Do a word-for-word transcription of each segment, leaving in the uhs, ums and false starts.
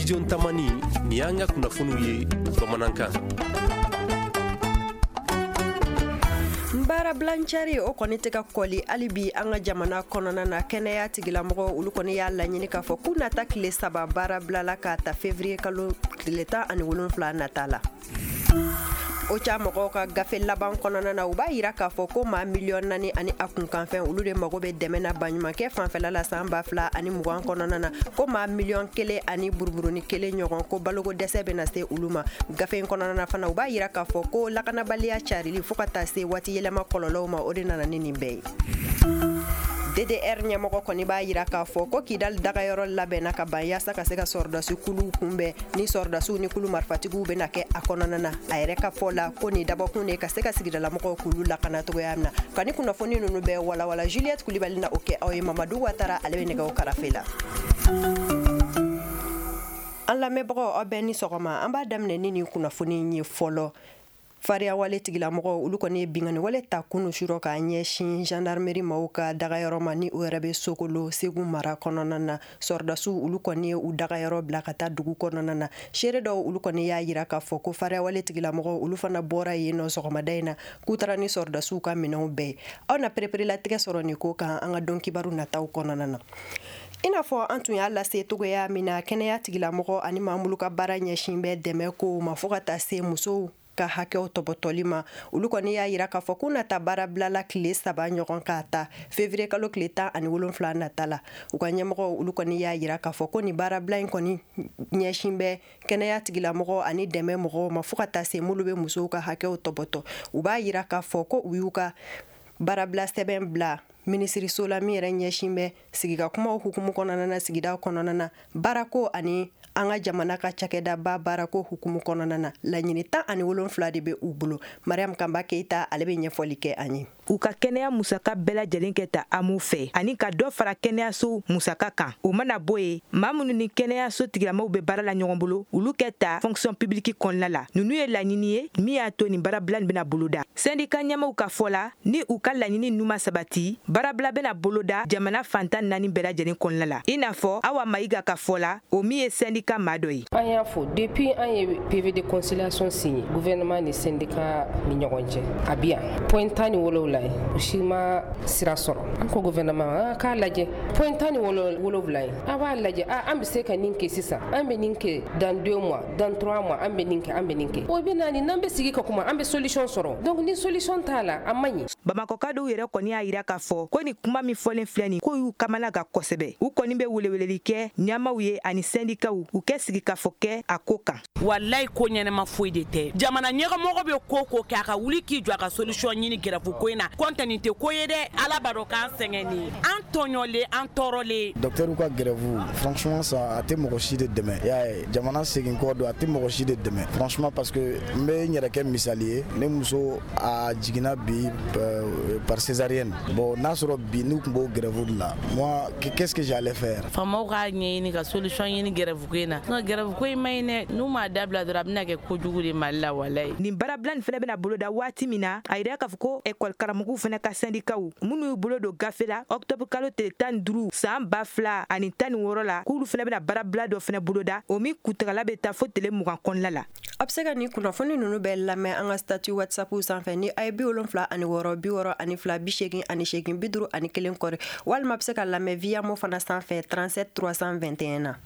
studio Tamani ni an ka kunnafoniw ye bamanankan. Bara Blanchari o kɔni tɛ ka kɔli hali bi an ka jamana kɔnɔna na kɛnɛya tigilamɔgɔ olu kɔni y'a laɲini k'a fɔ k'u nata tile saba baara bilala k'a ta février kalo tile tan ani wolonwula nata la. O ca mɔgɔw ka gafe laban kɔnɔna na u b'a yira k'a fɔ ko maa miliyɔn naani ani a kunkanfɛn olu de mago bɛ dɛmɛ na baɲumankɛ fanfɛla la san ba fila ani mugan kɔnɔna na ko maa miliyɔn kelen ani buruburuni kelen ɲɔgɔn ko baloko dɛsɛ bɛna se olu ma. Gafe in kɔnɔna na fana u b'a yira k'a fɔ ko lakanabaliya carili fo ka taa se waati yɛlɛma kɔlɔlɔw ma o de nana ni nin bɛɛ ye. D D R ɲɛmɔgɔ kɔni b'a yira k'a fɔ ko Kidal dagayɔrɔ labɛnna ka ban yaasa ka se ka sɔrɔdasi kulu kunbɛn ni sɔrɔdasiw ni kulu marifatigiw bɛna kɛ a kɔnɔna na. A yɛrɛ ka fɔ la ko nin dabɔkun de ka se ka sigidalamɔgɔw k'ulu lakana cogoya min na. Ka ni kunnafoni ninnu bɛɛ walawala Juliette Kulibali na o kɛ aw ye. Mamadou Ouattara ale bɛ nɛgɛw karafe la. An lamɛnbagaw aw bɛɛ ni sɔgɔma. An b'a daminɛ ni nin kunnafoni ye fɔlɔ. Fariya wale tigilamɔgɔ olu kɔni ye bingani wale ta kunu suro k'a ɲɛsin gendarmerie maaw ka dagayɔrɔ ma ni o yɛrɛ bɛ Sokolo Segu mara kɔnɔna na. Sɔrɔdasiw olu kɔni ye u dagayɔrɔ bila ka taa dugu kɔnɔna na. Seere dɔw olu kɔni y'a yira k'a fɔ ko fariya wale tigilamɔgɔ olu fana bɔra yen nɔ sɔgɔmada in na k'u taara ni sɔrɔdasiw ka minɛnw bɛɛ ye. Aw na pereperelatigɛ sɔrɔ nin ko kan an ka dɔn kibaru nataw kɔnɔna na. I n'a fɔ an tun y'a lase togoya min na kɛnɛya tigilamɔgɔ ani maa minnu ka baara ɲɛsin bɛ dɛmɛ ko ma fo ka taa se musow ka hakɛw tɔbɔtɔli ma. Olu kɔni y'a yira k'a fɔ k'u nata baara bilala tile saba ɲɔgɔn k'a ta février kalo tile tan ani wolonwula nata la. U ka ɲɛmɔgɔ olu kɔni y'a yira k'a fɔ ko ni baara bila in kɔni ɲɛsin bɛ kɛnɛya tigilamɔgɔ ani dɛmɛ mɔgɔw ma fo ka taa se mulu bɛ musow ka hakɛw tɔbɔtɔ. U b'a yira k'a fɔ ko u y'u ka baarabila sɛbɛn bila minisiriso la min yɛrɛ ɲɛsin bɛ sigika kumaw hukumu kɔnɔna na sigida kɔnɔna na baarako ani an ka jamana ka cakɛda ba baarako hukumu kɔnɔna na. Laɲini tan ani wolonwula de bɛ u bolo. Mariam Kamba Keita ale bɛ ɲɛfɔli kɛ an ye. U ka kɛnɛya musaka bɛɛ lajɛlen kɛ ta amu fɛ ani ka dɔ fara kɛnɛyaso musaka kan. O mana bɔ yen maa minnu ni kɛnɛyaso tigilamaw bɛ baara la ɲɔgɔn bolo olu kɛ ta fonction publique kɔnɔna la. Ninnu ye laɲini ye min y'a to nin baarabila nin bɛna boloda. Syndicat ɲɛmaw ka fɔ la ni u ka laɲini ninnu ma sabati baarabila bɛna boloda jamana fantan naani bɛɛ lajɛlen kɔnɔna la. I n'a fɔ Awa Mayiga ka fɔ la o min ye syndicat maa dɔ ye. An y'a fɔ depuis an ye P V de conciliation signé gouvernement ni syndicat ni ɲɔgɔn cɛ a bi yan point tan ni wolonwula ye o si ma sira sɔrɔ. An ko gouvernement k'a lajɛ point tan ni wolonwula ye a b'a lajɛ a an bɛ se ka nin kɛ sisan an bɛ nin kɛ dans deux mois dans trois mois an bɛ nin kɛ an bɛ nin kɛ o bɛ na ni n'an bɛ sigi ka kuma an bɛ solution sɔrɔ donc ni solution t'a la a man ɲi. Bamakɔka dɔw yɛrɛ kɔni y'a yira k'a fɔ ko ni kuma min fɔlen filɛ nin ko y'u kamana gan kosɛbɛ. U kɔni bɛ weleweleli kɛ ɲɛmaw ye ani syndicat u kɛ sigi ka fɔ kɛ a ko kan. Wallahi ko ɲɛnɛma foyi de tɛ. Jamana ɲɛmɔgɔ bɛ ko ko kɛ a ka wuli k'i jɔ a ka solution ɲini grève ko in na. Compte nin tɛ ko ye dɛ Ala b'a dɔn k'an sɛgɛn ni an tɔɲɔlen an tɔɔrɔlen. Docteur ka grève franchement ça a tɛ mɔgɔ si de dɛmɛ. Y'a ye jamana segin kɔ don a tɛ mɔgɔ si de dɛmɛ. Franchement parce que n bɛ n yɛrɛ kɛ misali ye ne muso a jiginna bi par césarienne. Bon n'a sɔrɔ bi n'u tun b'o grève de la moi qu'est-ce que j'allais faire. Faamaw k'a ɲɛɲini ka solution ɲini grève ko in na. Non grève ko in ma ɲi dɛ n'u m'a dabila dɔrɔn a bɛna kɛ kojugu de Mali la walayi. Nin baarabila nin fana bɛna boloda waati min na a yira k'a fɔ ko école karamɔgɔw fana ka syndicat minnu y'u bolo don gafe la octobre kalo tile tan ni duuru san ba fila ani tan ni wɔɔrɔ la k'olu fana bɛna baarabila dɔ fana boloda o min kuntagala bɛ taa fo tile mugan kɔnɔna la. A bɛ se ka nin kunnafoni ninnu bɛɛ lamɛn an ka statut WhatsApp sanfɛ ni a ye bi wolonwula ani wɔɔrɔ bi wɔɔrɔ ani fila bi seegin ani seegin bi duuru ani kelen kɔri walima a bɛ se ka lamɛn via mo fana sanfɛ trente-sept trois cent vingt et un na.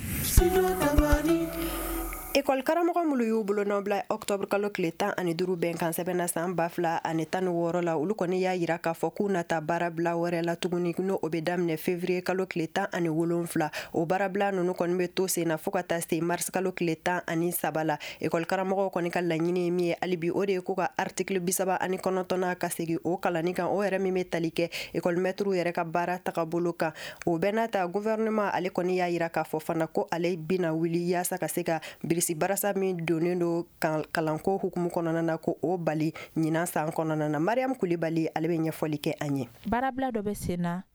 École karamɔgɔ minnu y'u bolo nɔ bila octobre kalo tile tan ani duuru bɛnkan sɛbɛnna san ba fila ani tan ni wɔɔrɔ la olu kɔni y'a yira k'a fɔ k'u nata baarabila wɛrɛ la tuguni n'o o bɛ daminɛ février kalo tile tan ani wolonwula o baarabila ninnu kɔni bɛ to sen na fo ka taa se mars kalo tile tan ani saba la. École karamɔgɔw kɔni ka laɲini ye min ye hali bi o de ye ko ka article bi saba ani kɔnɔntɔnna ka segin o kalanni kan o yɛrɛ min bɛ tali kɛ école maître yɛrɛ ka baara tagabolo kan. O bɛɛ n'a ta gouvernement ale kɔni y'a yira k'a fɔ fana ko ale bɛna wuli yaasa ka se ka birisi barasa min donnen don kalanko hukumu kɔnɔna na ko o bali ɲinan san kɔnɔna na. Mariam Kulibali ale bɛ ɲɛfɔli kɛ an ye. Baarabila dɔ bɛ sen na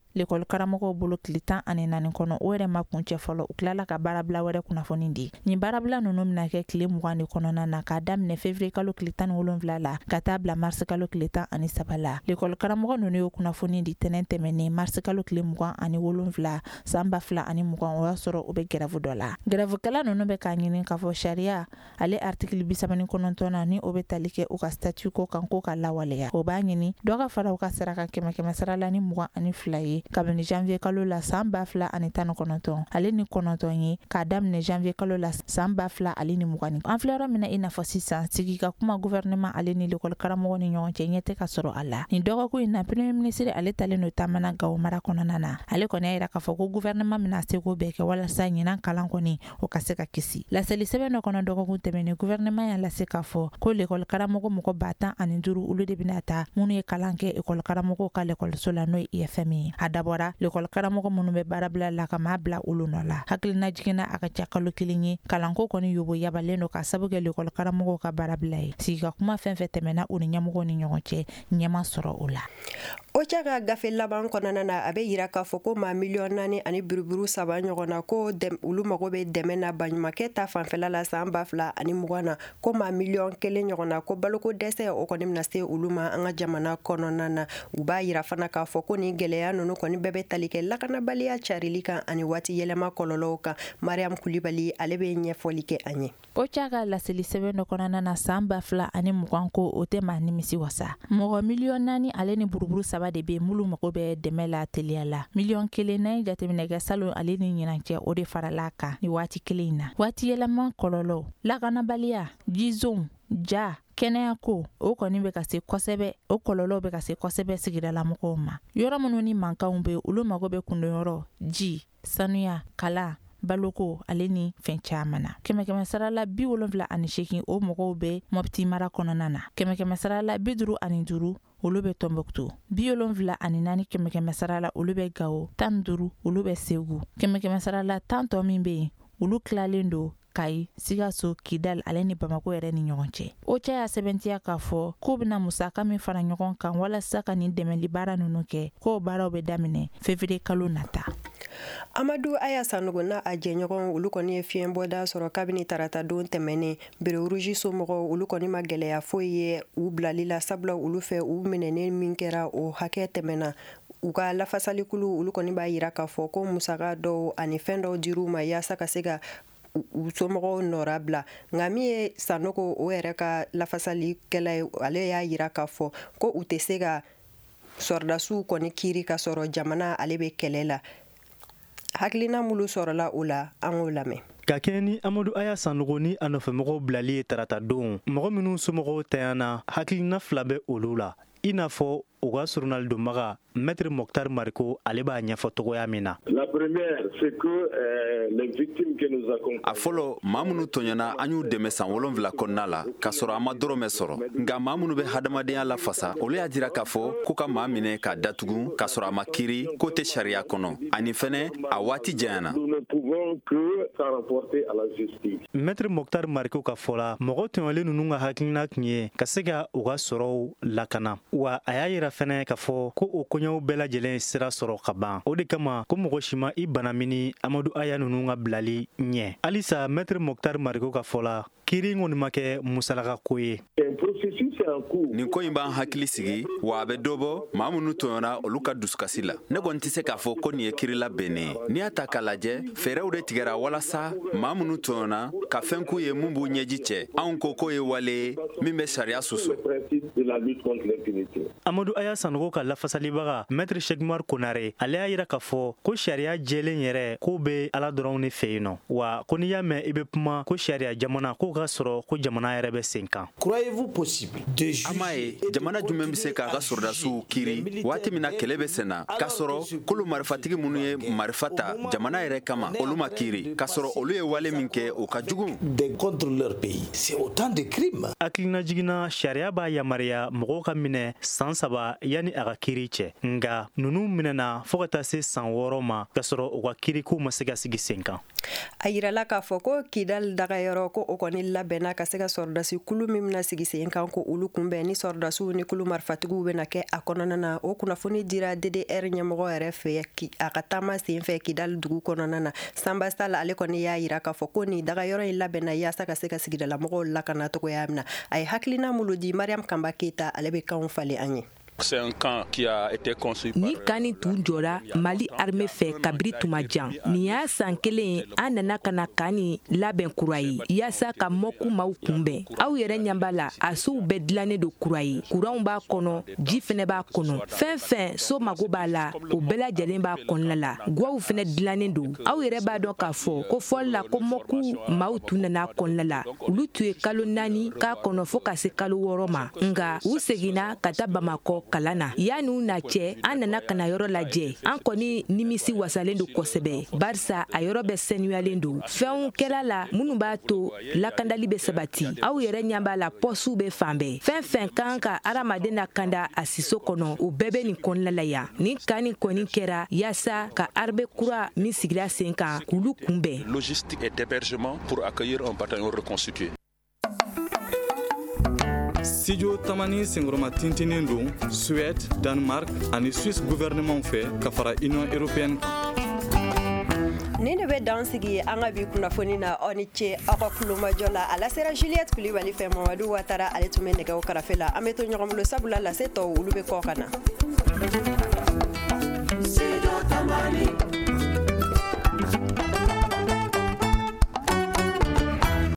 l'école karamɔgɔw bolo tile tan ani naani kɔnɔ o yɛrɛ ma kuncɛ fɔlɔ u tilala ka baarabila wɛrɛ kunnafoni di nin baarabila ninnu bɛna kɛ tile mugan de kɔnɔna na k'a daminɛ février kalo tile tan ni wolonwula la ka taa bila mars kalo tile tan ani saba la l'école karamɔgɔ ninnu y'o kunnafoni di tɛnɛn tɛmɛnen mars kalo tile mugan ani wolonwula san ba fila ani mugan o y'a sɔrɔ u bɛ grève dɔ la grèvekɛla ninnu bɛ k'a ɲini k'a fɔ sariya ale article bi saba ni kɔnɔntɔn na ni o bɛ tali kɛ u ka statut ko kan ko ka lawaleya o b'a ɲini dɔ ka fara u ka saraka kɛmɛ kɛmɛ sara la ni mugan ani fila ye kabini janvier kalo la san ba fila ani tan ni kɔnɔntɔn ale ni kɔnɔntɔn ye k'a daminɛ janvier kalo la san ba fila ale ni mugan ni an filɛ yɔrɔ min na i n'a fɔ sisan sigi ka kuma gouvernement ale ni l'école karamɔgɔ ni ɲɔgɔn cɛ ɲɛ tɛ ka sɔrɔ a la nin dɔgɔkun in na premier ministre ale talen no taamana Gawo mara kɔnɔna na ale kɔni y'a yira k'a fɔ ko gouvernement bɛna se k'o bɛɛ kɛ walasa ɲinan kalan kɔni o ka se ka kisi laseli sɛbɛn dɔ kɔnɔ dɔgɔkun tɛmɛnen gouvernement y'a lase k'a fɔ ko l'école karamɔgɔ mɔgɔ ba tan ani duuru olu de bɛna ta minnu ye kalan kɛ école karamɔgɔw ka l'écoleso la n'o ye I F M ye a dabɔra l'école karamɔgɔ minnu bɛ baarabila la ka maa bila olu nɔ la hakilina jiginna a ka ca kalo kelen ye kalanko kɔni yobo yabalen don ka sabu kɛ l'école karamɔgɔw ka baarabila ye sigi ka kuma fɛn fɛn tɛmɛna u ni ɲɛmɔgɔw ni ɲɔgɔn cɛ ɲɛma sɔrɔ o la o cɛ ka gafe laban kɔnɔna na a bɛ yira k'a fɔ ko maa miliyɔn naani ani buruburu saba ɲɔgɔn na ko olu mago bɛ dɛmɛ na baɲumankɛ ta fanfɛla la san ba fila ani mugan na ko maa miliyɔn kelen ɲɔgɔn na ko baloko dɛsɛ o kɔni bɛna se olu ma an ka jamana kɔnɔna na u b'a yira fana k'a fɔ ko nin gɛlɛya ninnu kɔni bɛɛ bɛ tali kɛ lakanabaliya carili kan ani waati yɛlɛma kɔlɔlɔw kan mariam kulibali ale bɛ ɲɛfɔli kɛ an ye o cɛ ka laseli sɛbɛn dɔ kɔnɔna na san ba fila ani mugan ko o tɛ maa nimisi wasa mɔgɔ miliyɔn naani ale ni buruburu saba de bɛ mulu mago bɛ dɛmɛ la teliya la miliyɔn kelen n'a ye jateminɛ kɛ salon ale ni ɲinan cɛ o de farala kan ni waati kelen in na waati yɛlɛma kɔlɔlɔ lakanabaliya jizon ja kɛnɛya ko o kɔni bɛ ka se kosɛbɛ o kɔlɔlɔ bɛ ka se kosɛbɛ sigidala mɔgɔw ma yɔrɔ minnu ni mankanw bɛ olu mago bɛ kundonyɔrɔ ji sanuya kalan baloko ale ni fɛn caman na kɛmɛ kɛmɛ sara la bi wolonfila ani seegin o mɔgɔw bɛ mɔpti mara kɔnɔna na kɛmɛ kɛmɛ sara la bi duuru ani duuru olu bɛ Tɔnbɔkutu bi wolonfila ani naani kɛmɛ kɛmɛ sara la olu bɛ Gawo tan ni duuru olu bɛ Segu kɛmɛ kɛmɛ sara la tan tɔ min bɛ yen olu tilalen don Kayi, Sikaso, Kidal ale ni Bamako yɛrɛ ni ɲɔgɔn cɛ o cɛ y'a sɛbɛntiya k'a fɔ k'u bɛna musaka min fara ɲɔgɔn kan walasa ka nin dɛmɛli baara ninnu kɛ k'o baaraw bɛ daminɛ février kalo nata Amadu Aya Sanogo n'a a jɛɲɔgɔn olu kɔni ye fiɲɛ bɔda sɔrɔ kabini tarata don tɛmɛnen Bere Rouge somɔgɔw olu kɔni ma gɛlɛya foyi ye u bilali la sabula olu fɛ u minɛnen min kɛra o hakɛ tɛmɛna u ka lafasalikulu olu kɔni b'a yira k'a fɔ ko musaka dɔw ani fɛn dɔw dir'u ma yaasa ka se ka u somɔgɔw nɔra bila nka min ye Sanogo o yɛrɛ ka lafasalikɛla ye ale y'a yira k'a fɔ ko u tɛ se ka sɔrdasiw kɔni kiiri ka sɔrɔ jamana ale bɛ kɛlɛ la hakilina mulu sɔrɔla o la an k'o lamɛn ka kɛ ni Amadu Aya Sanogo ni a nɔfɛmɔgɔw bilali ye tarata don mɔgɔ minnu somɔgɔw tanyana hakilina fila bɛ olu la i n'a fɔ u ka journal donbaga Maître Mokhtar Mariko ale b'a ɲɛfɔ togoya min na. La première c'est que euh, les victimes que nous accompagnons. A fɔlɔ maa minnu tɔɲɔna an y'u dɛmɛ san wolonwula kɔnɔna la k'a sɔrɔ a ma dɔrɔmɛ sɔrɔ nka maa minnu bɛ hadamadenya lafasa olu y'a jira k'a fɔ ko ka maa minɛ k'a datugu k'a sɔrɔ a ma kiiri ko tɛ sariya kɔnɔ ani fɛnɛ a waati janyana. Nous ne pouvons que s'en rapporter à la justice. Maître Mokhtar Mariko ka fɔ la mɔgɔ tɔɲɔlen ninnu ka hakilina tun ye ka se ka u ka sɔrɔw lakana wa a y'a yira fɛnɛ k'a fɔ ko o koɲɛw bɛɛ lajɛlen sira sɔrɔ ka ban o de kama ko mɔgɔ si ma i bana mini Amadu Aya ninnu ka bilali ɲɛ halisa Maître Mokhtar Mariko ka fɔ la kiiri kɔni ma kɛ musalaka ko ye. Nin ko in b'an hakili sigi wa a bɛ dɔ bɔ maa minnu tɔɲɔna olu ka dusukasi la ne kɔni tɛ se k'a fɔ ko nin ye kiiri labɛnnen ye n'i y'a ta k'a lajɛ fɛɛrɛw de tigɛra walasa maa minnu tɔɲɔna ka fɛn k'u ye mun b'u ɲɛji cɛ anw ko k'o ye wale ye min bɛ sariya soso. Amadu Aya Sanogo ka lafasalibaga Maître Cheikhmar Konare ale y'a yira k'a fɔ ko sariya jɛlen yɛrɛ k'o bɛ Ala dɔrɔn ne fɛ yen nɔ wa ko n'i y'a mɛn i bɛ kuma ko sariya jamana k'o ka sɔrɔ ko jamana yɛrɛ bɛ sen kan. Croyez-vous possible de juger ama ye jamana jumɛn bɛ se k'a ka sɔrdasiw kiiri waati min na kɛlɛ bɛ sen na k'a sɔrɔ kolo marifatigi minnu ye marifa ta jamana yɛrɛ kama olu ma kiiri k'a sɔrɔ olu ye wale min kɛ o ka jugu. Des contre leur pays c'est autant de crimes. Hakilina jiginna sariya b'a yamaruya mɔgɔw ka minɛ san saba wa yani a ka kiiri cɛ nga nunu minɛna fɔɔ ka taa se san wɔɔrɔ ma ka sɔrɔ u ka kiirikow ma se ka sigi sen kan. A yirala k'a fɔ ko Kidal dagayɔrɔ ko o kɔni labɛnna ka se ka sɔrɔdasi kulu min bɛna sigi sen kan ko olu kunbɛn ni sɔrɔdasiw ni kulu marifatigiw bɛna kɛ a kɔnɔna na. O kunnafoni dira D D R ɲɛmɔgɔ yɛrɛ fɛ a ka taama sen fɛ Kidal dugu kɔnɔna na. Sanba Sall ale kɔni y'a yira k'a fɔ ko nin dagayɔrɔ in labɛnna yaasa ka se ka sigidalamɔgɔw lakana cogoya min na. A ye hakilina minnu di Mariam Kamba Keita ale bɛ kanw falen an ye. Ni kani tun jɔra Mali armée fɛ kabiri tuma jan. Nin y'a san kelen an nana kana kani labɛn kura ye yaasa ka mɔku maaw kunbɛn. Aw yɛrɛ ɲanba la a sow bɛɛ dilannen do kura ye. Kuranw b'a kɔnɔ, ji fɛnɛ b'a kɔnɔ. Fɛn fɛn so mago b'a la o bɛɛ lajɛlen b'a kɔnɔna la. Guwaw fɛnɛ dilannen do. Aw yɛrɛ b'a dɔn k'a fɔ ko fɔli la ko mɔku maaw tun nana kɔnɔna la. Olu tun ye kalo naani k'a kɔnɔ fɔ ka se kalo wɔɔrɔ ma. Nga u seginna ka taa Bamakɔ kalana yan'u na cɛ an nana kana yɔrɔ lajɛ an kɔni nimisi wasalen do kosɛbɛ barisa a yɔrɔ bɛ sɛnuyalen do fɛnw kɛra la minnu b'a to lakandali bɛ sabati aw yɛrɛ ɲɛ b'a la pɔsiw bɛ fan bɛɛ fɛn fɛn kan ka adamaden lakanda a siso kɔnɔ o bɛɛ bɛ nin kɔnɔna la yan nin kan nin kɔni kɛra yaasa ka armée kura min sigira sen kan k'olu kunbɛn. Logistique et d'hébergement pour accueillir un bataillon reconstitué. Studio Tamani Sengroma tintinin don Suède, Danemark ani Suisse gouvernement fɛ ka fara Union européenne kan. Ni ne bɛ dan sigi an ka bi kunnafoni na aw ni ce aw ka kulomajɔ la a lasera Juliette Kulibali fɛ Mamadu Watara ale tun bɛ nɛgɛw karafe la an bɛ to ɲɔgɔn bolo sabula lase tɔw olu bɛ kɔ ka na. Studio Tamani